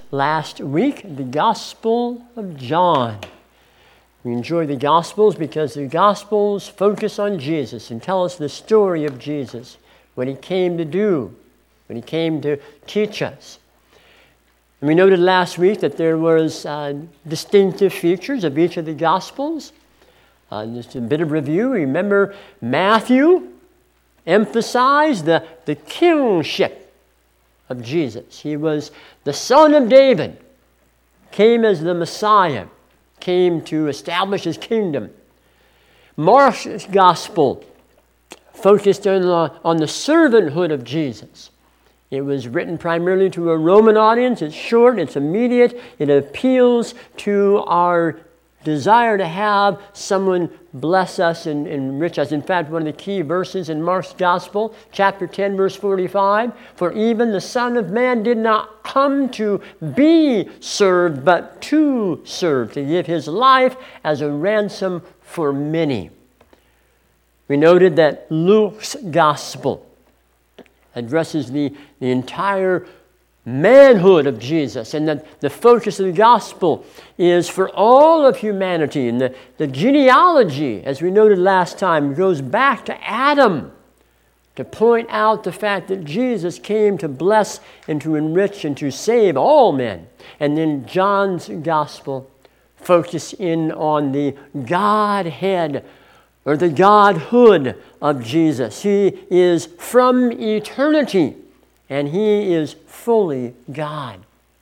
last week, the Gospel of John. We enjoy the Gospels because the Gospels focus on Jesus and tell us the story of Jesus, what he came to do, what he came to teach us. And we noted last week that there was distinctive features of each of the Gospels. Just a bit of review. Remember, Matthew emphasized the kingship of Jesus. He was the son of David, came as the Messiah, came to establish his kingdom. Mark's Gospel focused on the servanthood of Jesus. It was written primarily to a Roman audience. It's short, it's immediate, it appeals to our desire to have someone bless us and enrich us. In fact, one of the key verses in Mark's Gospel, chapter 10, verse 45, "For even the Son of Man did not come to be served, but to serve, to give his life as a ransom for many." We noted that Luke's Gospel addresses the entire manhood of Jesus, and that the focus of the gospel is for all of humanity. And the genealogy, as we noted last time, goes back to Adam to point out the fact that Jesus came to bless and to enrich and to save all men. And then John's gospel focuses in on the Godhead or the Godhood of Jesus. He is from eternity, and he is fully God.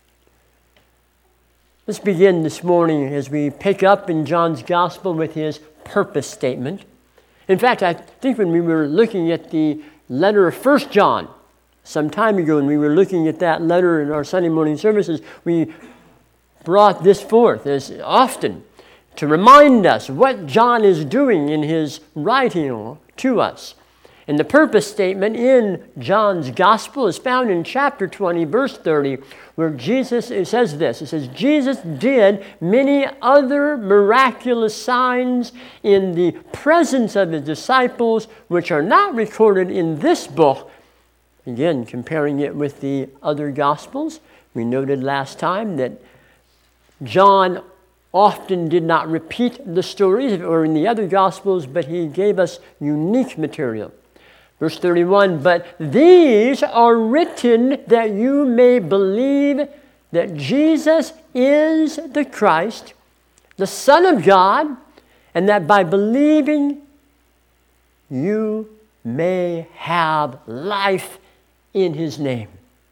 Let's begin this morning as we pick up in John's Gospel with his purpose statement. In fact, I think when we were looking at the letter of 1 John some time ago, and we were looking at that letter in our Sunday morning services, we brought this forth as often to remind us what John is doing in his writing to us. And the purpose statement in John's Gospel is found in chapter 20, verse 30, where it says this. It says, "Jesus did many other miraculous signs in the presence of his disciples, which are not recorded in this book." Again, comparing it with the other Gospels. We noted last time that John often did not repeat the stories or in the other Gospels, but he gave us unique material. Verse 31, "But these are written that you may believe that Jesus is the Christ, the Son of God, and that by believing you may have life in his name."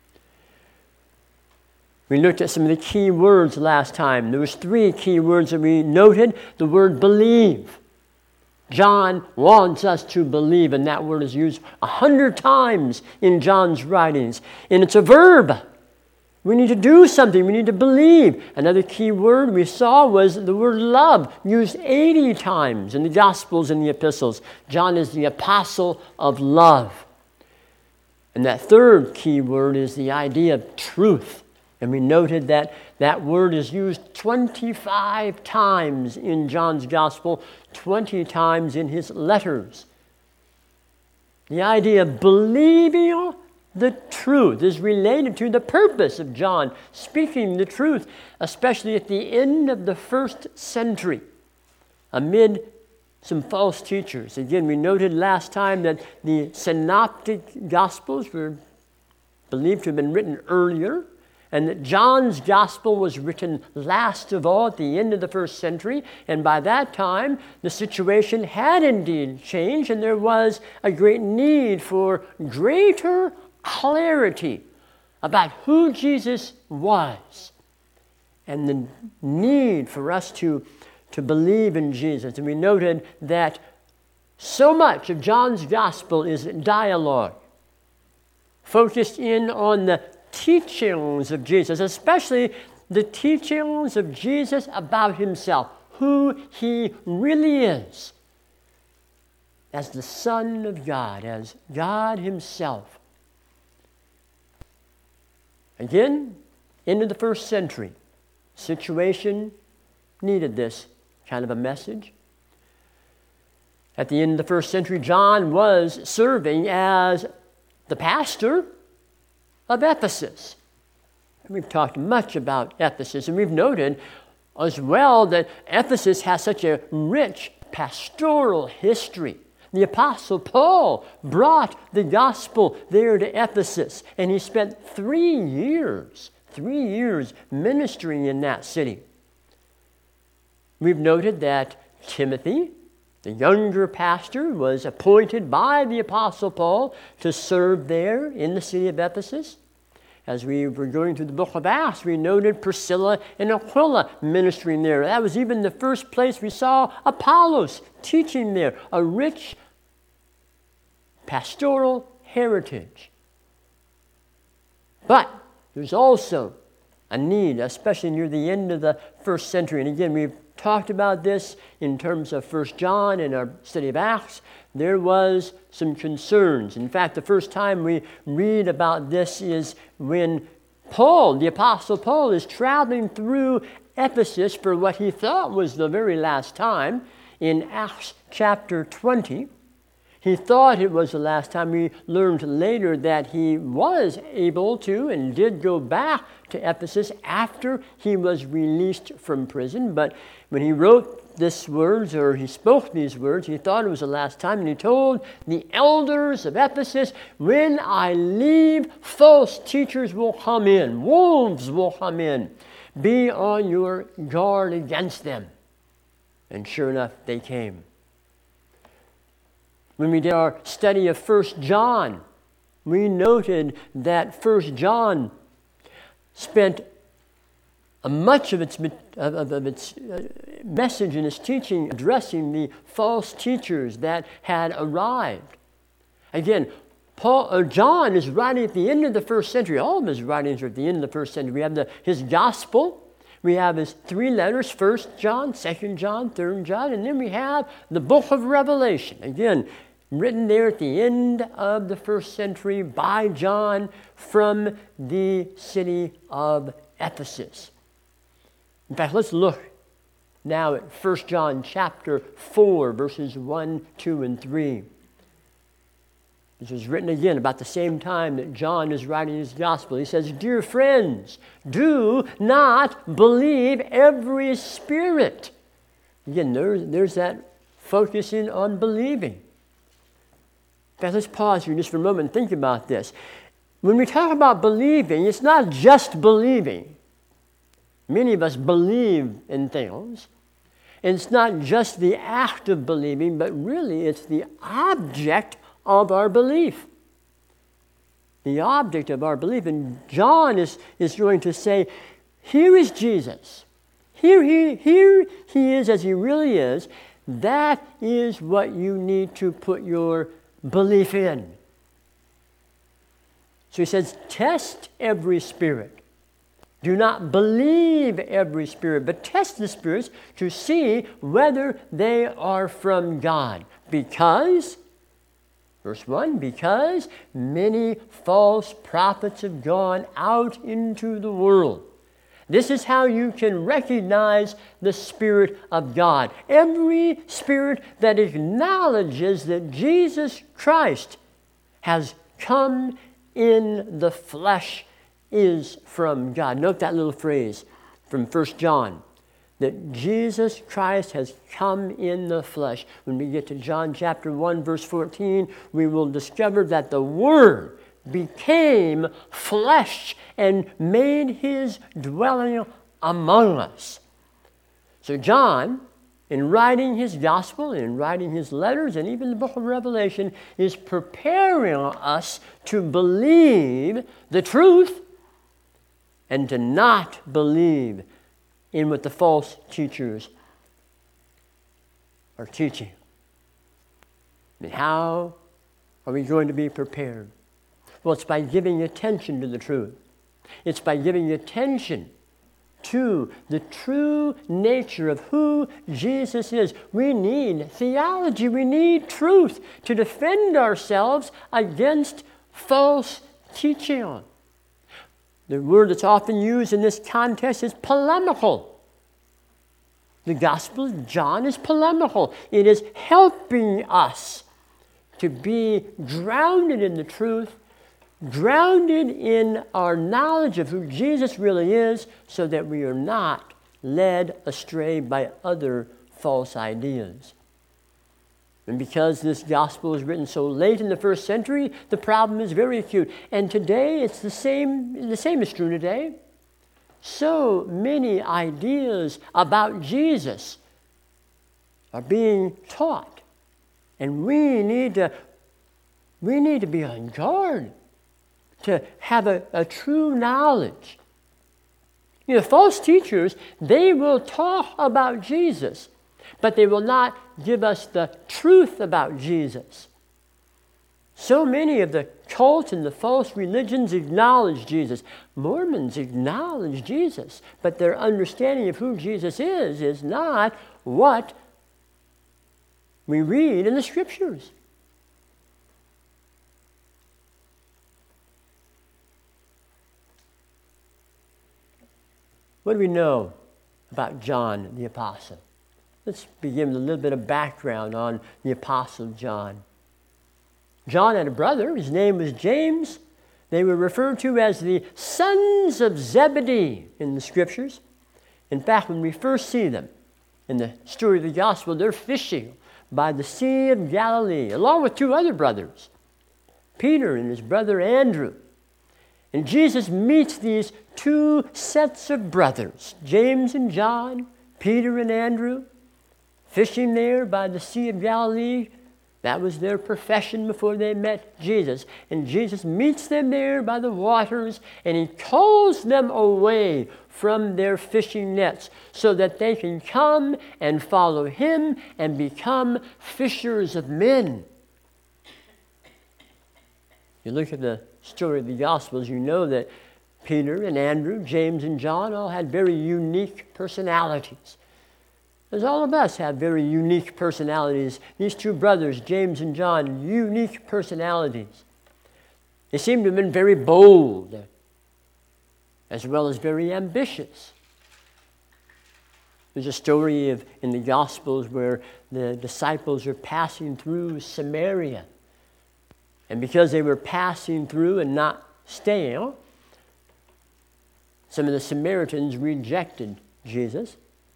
We looked at some of the key words last time. There was 3 key words that we noted. The word believe. John wants us to believe, and that word is used 100 times in John's writings. And it's a verb. We need to do something. We need to believe. Another key word we saw was the word love, used 80 times in the Gospels and the Epistles. John is the apostle of love. And that third key word is the idea of truth. And we noted that that word is used 25 times in John's Gospel, 20 times in his letters. The idea of believing the truth is related to the purpose of John speaking the truth, especially at the end of the 1st century, amid some false teachers. Again, we noted last time that the synoptic Gospels were believed to have been written earlier, and that John's Gospel was written last of all at the end of the 1st century. And by that time, the situation had indeed changed, and there was a great need for greater clarity about who Jesus was and the need for us to believe in Jesus. And we noted that so much of John's Gospel is dialogue, focused in on the teachings of Jesus, especially the teachings of Jesus about himself, who he really is as the Son of God, as God himself. Again, into the 1st century, situation needed this kind of a message. At the end of the 1st century, John was serving as the pastor of Ephesus. We've talked much about Ephesus, and we've noted as well that Ephesus has such a rich pastoral history. The Apostle Paul brought the gospel there to Ephesus, and he spent 3 years ministering in that city. We've noted that Timothy, the younger pastor, was appointed by the Apostle Paul to serve there in the city of Ephesus. As we were going through the book of Acts, we noted Priscilla and Aquila ministering there. That was even the first place we saw Apollos teaching there, a rich pastoral heritage. But there's also a need, especially near the end of the first century. And again, we've talked about this in terms of 1 John in our study of Acts. There was some concerns. In fact, the first time we read about this is when Paul, the Apostle Paul, is traveling through Ephesus for what he thought was the very last time in Acts chapter 20. He thought it was the last time. We learned later that he was able to and did go back to Ephesus after he was released from prison. But when he wrote these words, or he spoke these words, he thought it was the last time. And he told the elders of Ephesus, when I leave, false teachers will come in. Wolves will come in. Be on your guard against them. And sure enough, they came. When we did our study of 1 John, we noted that 1 John spent much of its message and its teaching addressing the false teachers that had arrived. Again, John is writing at the end of the first century. All of his writings are at the end of the first century. We have his gospel. We have his 3 letters, 1 John, 2 John, 3 John, and then we have the book of Revelation. Again, written there at the end of the first century by John from the city of Ephesus. In fact, let's look now at 1 John chapter 4, verses 1, 2, and 3. This was written again about the same time that John is writing his gospel. He says, "Dear friends, do not believe every spirit." Again, there's that focusing on believing. In fact, let's pause here just for a moment and think about this. When we talk about believing, it's not just believing. Many of us believe in things. And it's not just the act of believing, but really it's the object of our belief. The object of our belief. And John is going to say, here is Jesus. Here he is as he really is. That is what you need to put your belief in. So he says, test every spirit. Do not believe every spirit, but test the spirits to see whether they are from God. Because, verse 1, because many false prophets have gone out into the world. This is how you can recognize the Spirit of God. Every spirit that acknowledges that Jesus Christ has come in the flesh is from God. Note that little phrase from 1 John, that Jesus Christ has come in the flesh. When we get to John chapter 1, verse 14, we will discover that the Word became flesh and made his dwelling among us. So John, in writing his gospel, in writing his letters, and even the book of Revelation, is preparing us to believe the truth and to not believe in what the false teachers are teaching. And how are we going to be prepared? Well, it's by giving attention to the truth. It's by giving attention to the true nature of who Jesus is. We need theology. We need truth to defend ourselves against false teaching. The word that's often used in this context is polemical. The Gospel of John is polemical. It is helping us to be grounded in the truth grounded in our knowledge of who Jesus really is, so that we are not led astray by other false ideas. And because this gospel was written so late in the first century, the problem is very acute. And today, it's the same is true today. So many ideas about Jesus are being taught. And we need to be on guard to have a true knowledge. You know, false teachers, they will talk about Jesus, but they will not give us the truth about Jesus. So many of the cults and the false religions acknowledge Jesus. Mormons acknowledge Jesus, but their understanding of who Jesus is not what we read in the Scriptures. What do we know about John the Apostle? Let's begin with a little bit of background on the Apostle John. John had a brother. His name was James. They were referred to as the sons of Zebedee in the Scriptures. In fact, when we first see them in the story of the Gospel, they're fishing by the Sea of Galilee, along with two other brothers, Peter and his brother Andrew. And Jesus meets these two sets of brothers, James and John, Peter and Andrew, fishing there by the Sea of Galilee. That was their profession before they met Jesus. And Jesus meets them there by the waters, and he calls them away from their fishing nets so that they can come and follow him and become fishers of men. You look at the story of the Gospels, you know that Peter and Andrew, James and John all had very unique personalities. As all of us have very unique personalities. These two brothers, James and John, unique personalities. They seem to have been very bold, as well as very ambitious. There's a story in the Gospels where the disciples are passing through Samaria. And because they were passing through and not staying, some of the Samaritans rejected Jesus.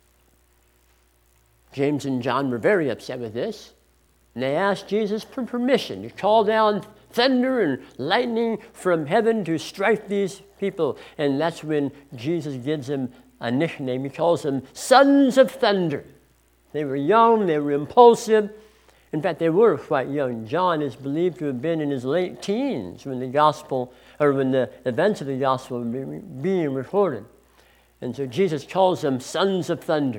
James and John were very upset with this, and they asked Jesus for permission to call down thunder and lightning from heaven to strike these people. And that's when Jesus gives them a nickname. He calls them sons of thunder. They were young, they were impulsive. In fact, they were quite young. John is believed to have been in his late teens when the events of the gospel were being recorded. And so Jesus calls them sons of thunder.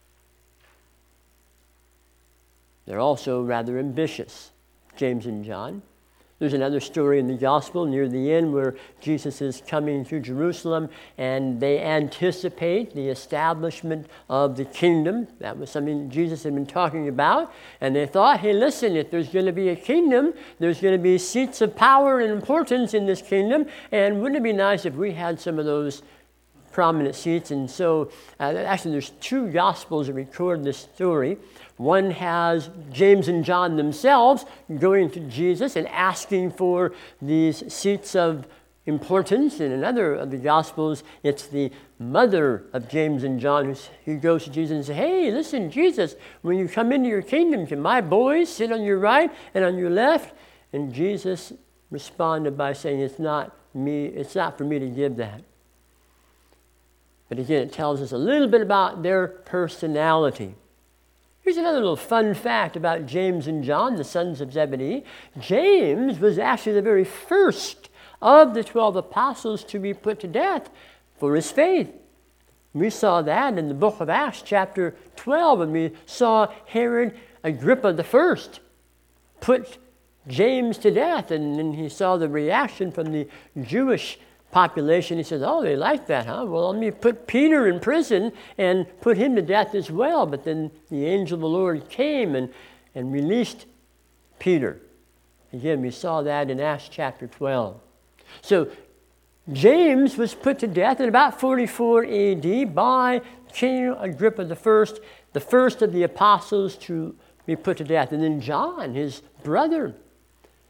They're also rather ambitious, James and John. There's another story in the gospel near the end where Jesus is coming to Jerusalem and they anticipate the establishment of the kingdom. That was something Jesus had been talking about. And they thought, hey, listen, if there's going to be a kingdom, there's going to be seats of power and importance in this kingdom. And wouldn't it be nice if we had some of those prominent seats? And so actually there's two gospels that record this story. One has James and John themselves going to Jesus and asking for these seats of importance. In another of the Gospels, it's the mother of James and John who goes to Jesus and says, hey, listen, Jesus, when you come into your kingdom, can my boys sit on your right and on your left? And Jesus responded by saying, it's not for me to give that. But again, it tells us a little bit about their personality. Here's another little fun fact about James and John, the sons of Zebedee. James was actually the very first of the 12 apostles to be put to death for his faith. We saw that in the book of Acts, chapter 12, and we saw Herod Agrippa I put James to death, and then he saw the reaction from the Jewish population. He says, oh, they like that, huh? Well, let me put Peter in prison and put him to death as well. But then the angel of the Lord came and released Peter. Again, we saw that in Acts chapter 12. So James was put to death in about 44 A.D. by King Agrippa I, the first of the apostles to be put to death. And then John, his brother,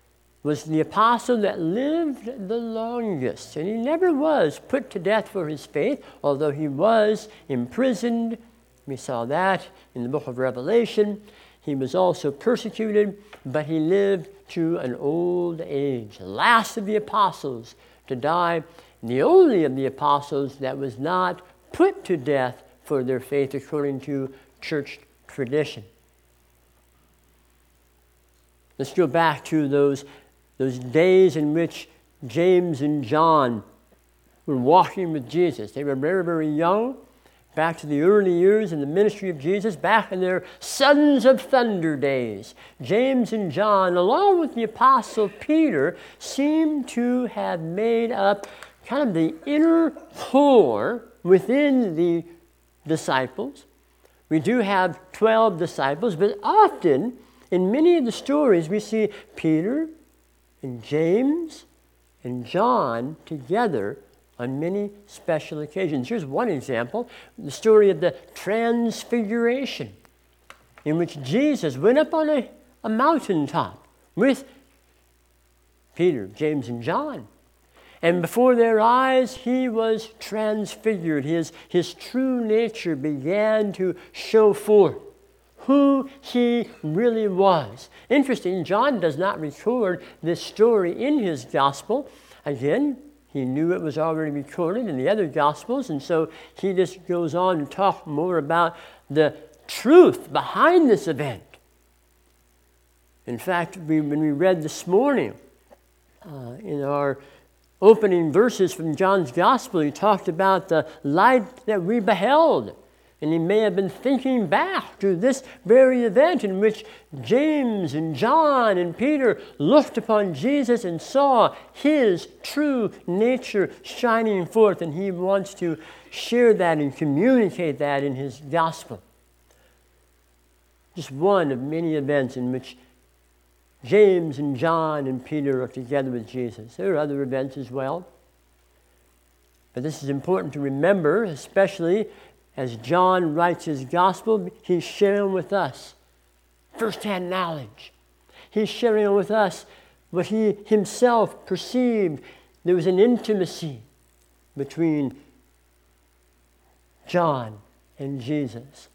was the apostle that lived the longest, and he never was put to death for his faith, although he was imprisoned. We saw that in the book of Revelation. He was also persecuted, but he lived to an old age, the last of the apostles to die, and the only of the apostles that was not put to death for their faith according to church tradition. Let's go back to those days in which James and John were walking with Jesus. They were very, very young, back to the early years in the ministry of Jesus, back in their sons of thunder days. James and John, along with the apostle Peter, seem to have made up kind of the inner core within the disciples. We do have 12 disciples, but often in many of the stories we see Peter and James and John together on many special occasions. Here's one example, the story of the Transfiguration, in which Jesus went up on a mountaintop with Peter, James, and John. And before their eyes, he was transfigured. His true nature began to show forth who he really was. Interesting, John does not record this story in his gospel. Again, he knew it was already recorded in the other gospels, and so he just goes on to talk more about the truth behind this event. In fact, when we read this morning in our opening verses from John's gospel, he talked about the light that we beheld. And he may have been thinking back to this very event in which James and John and Peter looked upon Jesus and saw his true nature shining forth. And he wants to share that and communicate that in his gospel. Just one of many events in which James and John and Peter are together with Jesus. There are other events as well. But this is important to remember, especially as John writes his gospel. He's sharing with us firsthand knowledge. He's sharing with us what he himself perceived. There was an intimacy between John and Jesus.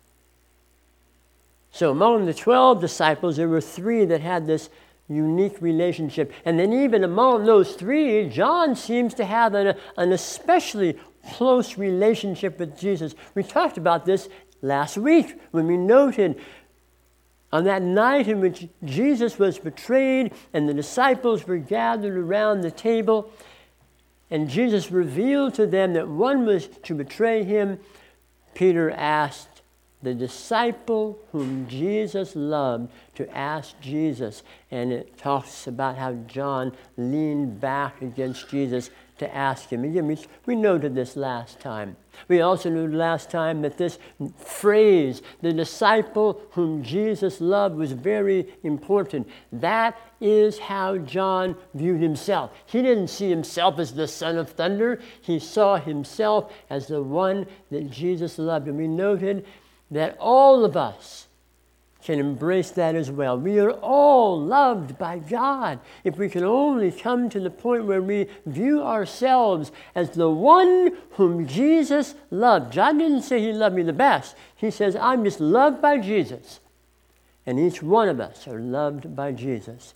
So among the 12 disciples, there were 3 that had this unique relationship. And then even among those 3, John seems to have an especially close relationship with Jesus. We talked about this last week when we noted on that night in which Jesus was betrayed and the disciples were gathered around the table, and Jesus revealed to them that one was to betray him. Peter asked the disciple whom Jesus loved to ask Jesus, and it talks about how John leaned back against Jesus to ask him. Again, we noted this last time. We also noted last time that this phrase, the disciple whom Jesus loved, was very important. That is how John viewed himself. He didn't see himself as the son of thunder. He saw himself as the one that Jesus loved. And we noted that all of us can embrace that as well. We are all loved by God. If we can only come to the point where we view ourselves as the one whom Jesus loved. John didn't say he loved me the best. He says, I'm just loved by Jesus. And each one of us are loved by Jesus.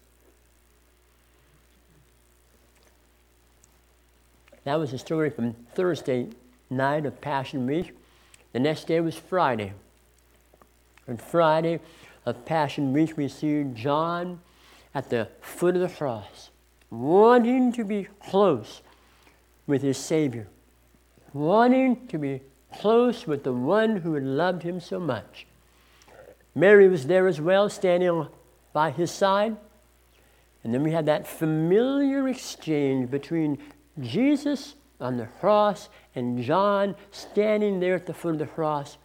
That was a story from Thursday night of Passion Week. The next day was Friday. On Friday of Passion Week, we see John at the foot of the cross, wanting to be close with his Savior, wanting to be close with the one who had loved him so much. Mary was there as well, standing by his side. And then we had that familiar exchange between Jesus on the cross and John standing there at the foot of the cross.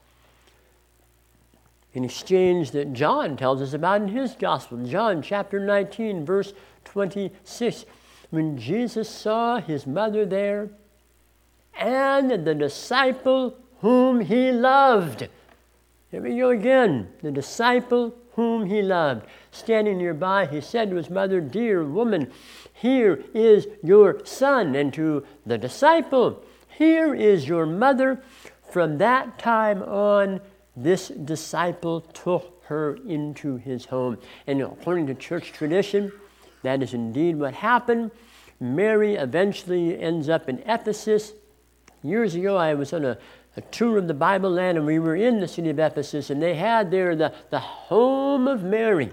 An exchange that John tells us about in his gospel. John chapter 19, verse 26. When Jesus saw his mother there and the disciple whom he loved. Here we go again. The disciple whom he loved. Standing nearby, he said to his mother, "Dear woman, here is your son." And to the disciple, "Here is your mother." From that time on, this disciple took her into his home. And according to church tradition, that is indeed what happened. Mary eventually ends up in Ephesus. Years ago, I was on a tour of the Bible land, and we were in the city of Ephesus, and they had there the home of Mary.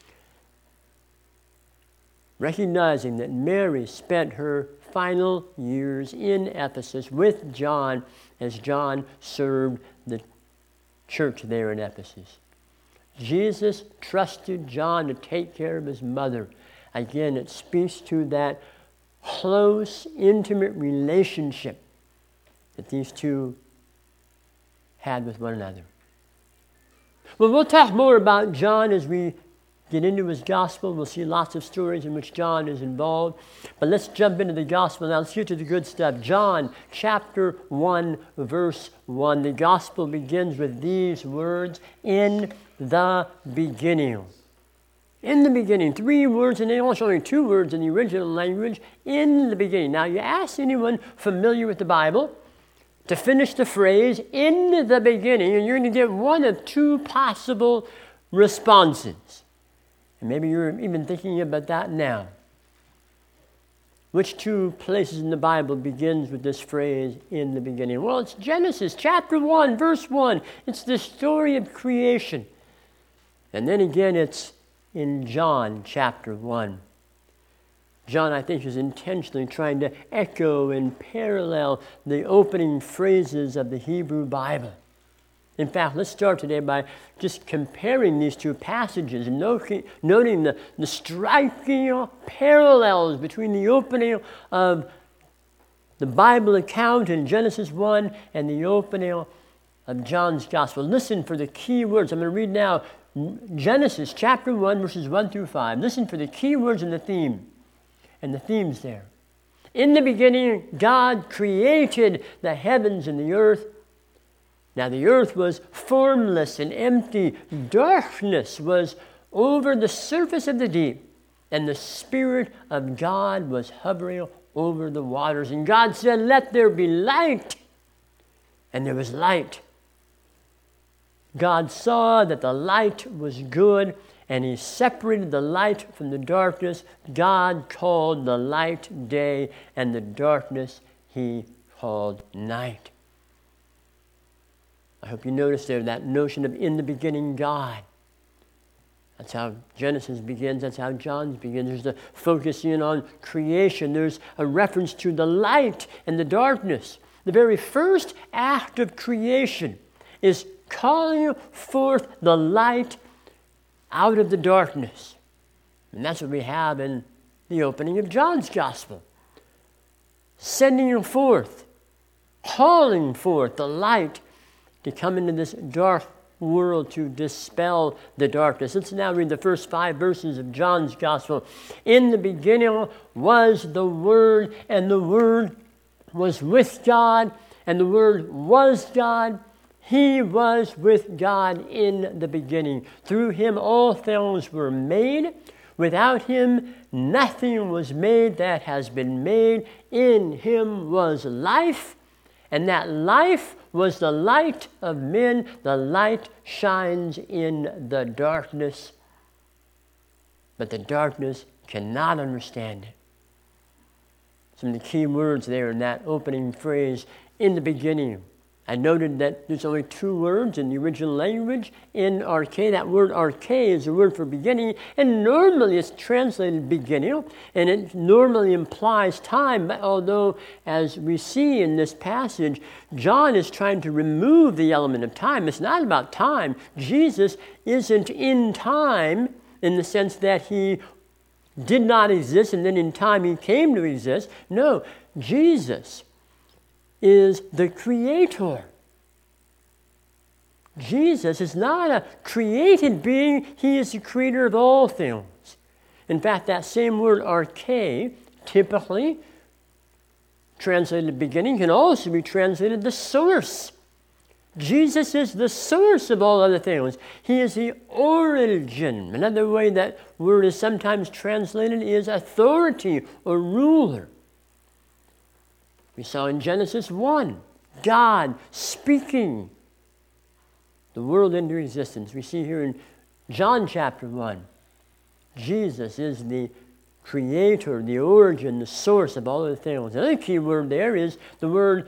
Recognizing that Mary spent her final years in Ephesus with John as John served the church there in Ephesus. Jesus trusted John to take care of his mother. Again, it speaks to that close, intimate relationship that these two had with one another. Well, we'll talk more about John as we get into his gospel. We'll see lots of stories in which John is involved. But let's jump into the gospel now. Let's get to the good stuff. John chapter 1, verse 1. The gospel begins with these words, "In the beginning." In the beginning. 3 words in English, only 2 words in the original language. In the beginning. Now, you ask anyone familiar with the Bible to finish the phrase, "in the beginning," and you're going to get one of 2 possible responses. And maybe you're even thinking about that now. Which 2 places in the Bible begins with this phrase, "in the beginning"? Well, it's Genesis chapter 1, verse 1. It's the story of creation. And then again, it's in John chapter 1. John, I think, is intentionally trying to echo and parallel the opening phrases of the Hebrew Bible. In fact, let's start today by just comparing these 2 passages and noting the striking parallels between the opening of the Bible account in Genesis 1 and the opening of John's Gospel. Listen for the key words. I'm going to read now Genesis chapter 1, verses 1 through 5. Listen for the key words and the theme. And the theme's there. "In the beginning, God created the heavens and the earth. Now the earth was formless and empty. Darkness was over the surface of the deep, and the Spirit of God was hovering over the waters. And God said, 'Let there be light.' And there was light. God saw that the light was good, and he separated the light from the darkness. God called the light day, and the darkness he called night." I hope you notice there that notion of "in the beginning, God." That's how Genesis begins. That's how John's begins. There's the focusing on creation. There's a reference to the light and the darkness. The very first act of creation is calling forth the light out of the darkness. And that's what we have in the opening of John's Gospel. Sending forth, calling forth the light to come into this dark world to dispel the darkness. Let's now read the first 5 verses of John's Gospel. "In the beginning was the Word, and the Word was with God, and the Word was God. He was with God in the beginning. Through him all things were made. Without him nothing was made that has been made. In him was life, and that life was the light of men. The light shines in the darkness, but the darkness cannot understand it." Some of the key words there in that opening phrase, "in the beginning." I noted that there's only 2 words in the original language. In arche, that word arche is a word for beginning, and normally it's translated beginning, and it normally implies time, although as we see in this passage, John is trying to remove the element of time. It's not about time. Jesus isn't in time in the sense that he did not exist and then in time he came to exist. No, Jesus is the creator. Jesus is not a created being. He is the creator of all things. In fact, that same word arche, typically translated beginning, can also be translated the source. Jesus is the source of all other things. He is the origin. Another way that word is sometimes translated is authority or ruler. We saw in Genesis 1, God speaking the world into existence. We see here in John chapter 1, Jesus is the creator, the origin, the source of all other things. Another key word there is the word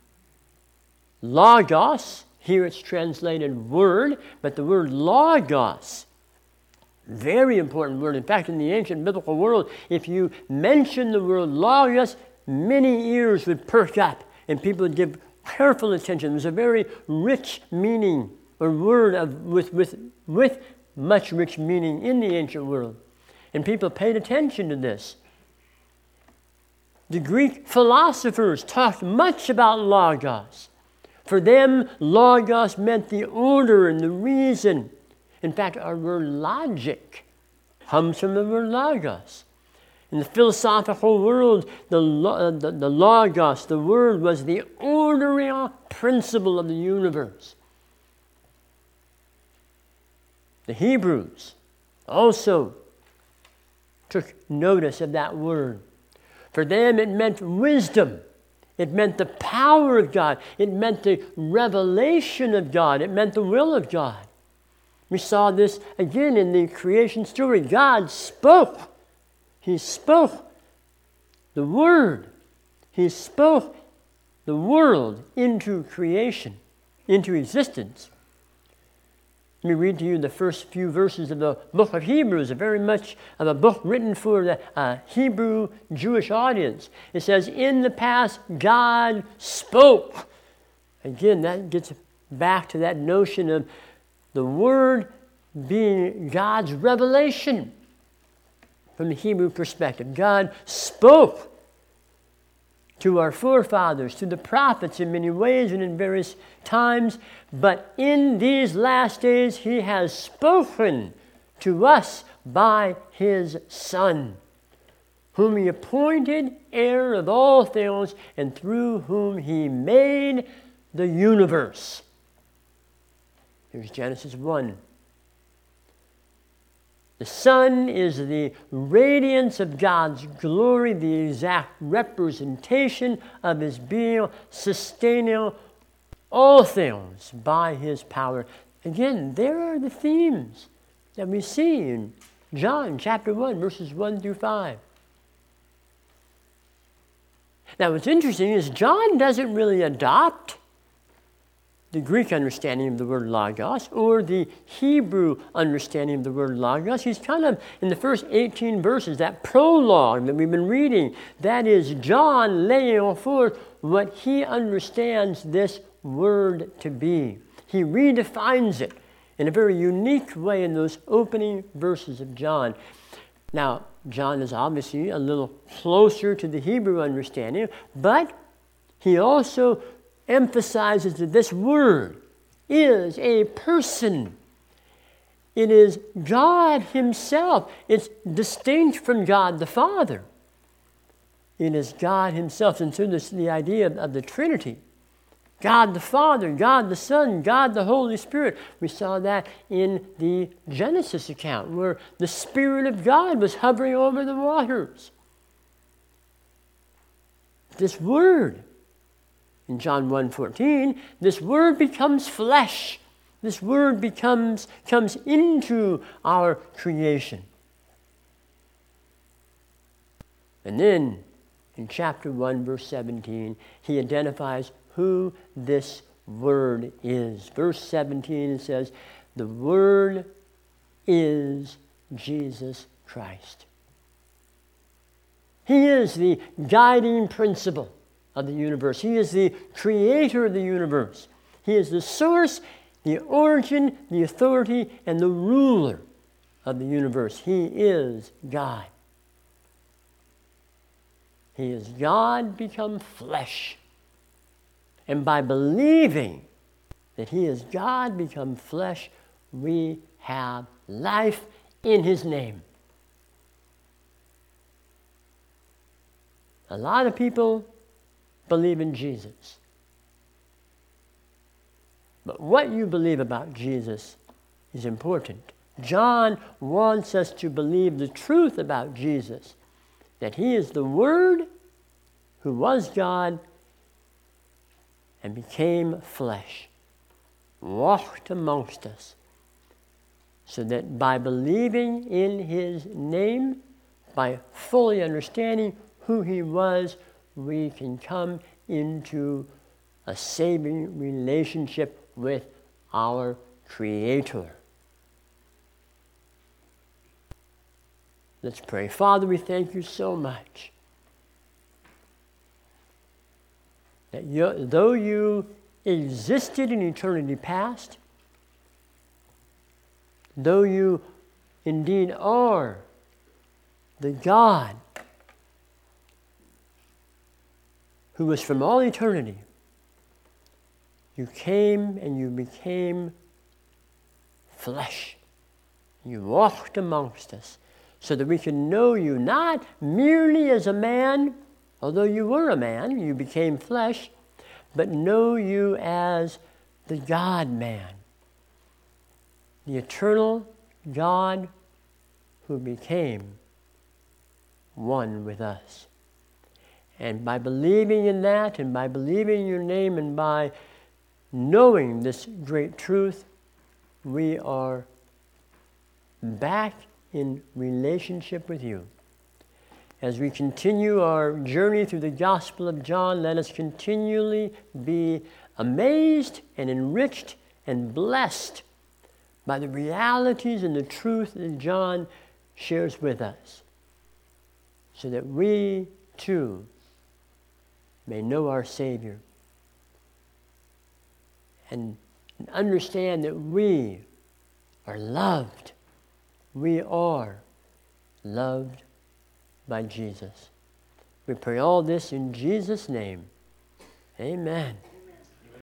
logos. Here it's translated word, but the word logos, very important word. In fact, in the ancient biblical world, if you mention the word logos, many ears would perk up and people would give careful attention. There's a very rich meaning or word with much rich meaning in the ancient world. And people paid attention to this. The Greek philosophers talked much about logos. For them, logos meant the order and the reason. In fact, our word logic comes from the word logos. In the philosophical world, the logos, the word, was the ordering principle of the universe. The Hebrews also took notice of that word. For them, it meant wisdom. It meant the power of God. It meant the revelation of God. It meant the will of God. We saw this again in the creation story. God spoke. He spoke the word. He spoke the world into creation, into existence. Let me read to you the first few verses of the book of Hebrews, a very much of a book written for the Hebrew Jewish audience. It says, in the past, God spoke. Again, that gets back to that notion of the Word being God's revelation. From the Hebrew perspective, God spoke to our forefathers, to the prophets in many ways and in various times. But in these last days, He has spoken to us by His Son, whom He appointed heir of all things, and through whom He made the universe. Here's Genesis 1. The Son is the radiance of God's glory, the exact representation of His being, sustaining all things by His power. Again, there are the themes that we see in John chapter 1, verses 1 through 5. Now, what's interesting is John doesn't really adopt the Greek understanding of the word logos or the Hebrew understanding of the word logos. He's kind of, in the first 18 verses, that prologue that we've been reading, that is John laying forth what he understands this word to be. He redefines it in a very unique way in those opening verses of John. Now, John is obviously a little closer to the Hebrew understanding, but he also emphasizes that this word is a person. It is God Himself. It's distinct from God the Father. It is God Himself. And so this is the idea of the Trinity. God the Father, God the Son, God the Holy Spirit. We saw that in the Genesis account where the Spirit of God was hovering over the waters. This word, in John 1:14, this word becomes flesh. This word comes into our creation. And then in chapter 1, verse 17, he identifies who this word is. Verse 17 says, the word is Jesus Christ. He is the guiding principle of the universe. He is the creator of the universe. He is the source, the origin, the authority, and the ruler of the universe. He is God. He is God become flesh. And by believing that He is God become flesh, we have life in His name. A lot of people believe in Jesus. But what you believe about Jesus is important. John wants us to believe the truth about Jesus, that he is the Word who was God and became flesh, walked amongst us, so that by believing in his name, by fully understanding who he was, we can come into a saving relationship with our Creator. Let's pray. Father, we thank you so much that though you existed in eternity past, though you indeed are the God who was from all eternity, you came and you became flesh. You walked amongst us so that we can know you not merely as a man, although you were a man, you became flesh, but know you as the God-man, the eternal God who became one with us. And by believing in that, and by believing in your name, and by knowing this great truth, we are back in relationship with you. As we continue our journey through the Gospel of John, let us continually be amazed and enriched and blessed by the realities and the truth that John shares with us, so that we too may know our Savior and understand that we are loved. We are loved by Jesus. We pray all this in Jesus' name. Amen.